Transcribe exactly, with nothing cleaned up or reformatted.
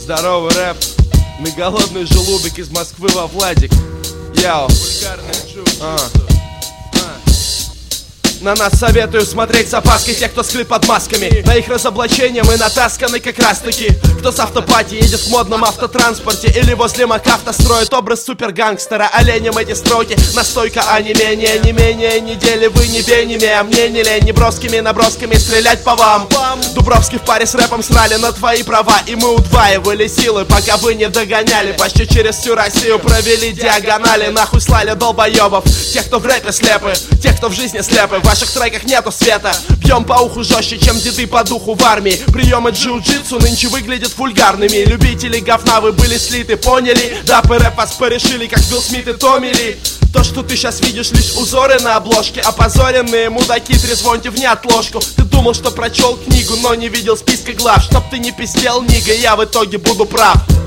Здоровый рэп на голодный желудок из Москвы во Владик. Яо. А. На нас советую смотреть с опаской тех, кто скрыт под масками. На их разоблачение мы натасканы как раз таки. Кто с автопати едет в модном автотранспорте или возле МакАвто строит образ супергангстера. Оленем эти строки настойка, а не менее. Не менее недели вы не венями, а мне не лень неброскими набросками стрелять по вам. Дубровский в паре с рэпом срали на твои права, и мы удваивали силы, пока вы не догоняли. Почти через всю Россию провели диагонали. Нахуй слали долбоебов, тех, кто в рэпе слепы, тех, кто в жизни слепы. В ваших треках нету света. Бьем по уху жестче, чем деды по духу в армии. Приемы джиу-джитсу нынче выглядят вульгарными. Любители говна, вы были слиты, поняли? Дап и рэп вас порешили, как Билл Смит и Томми Ли. То, что ты сейчас видишь, лишь узоры на обложке. Опозоренные мудаки, трезвоньте в неотложку. Ты думал, что прочел книгу, но не видел списка глав. Чтоб ты не пиздел, нига, я в итоге буду прав.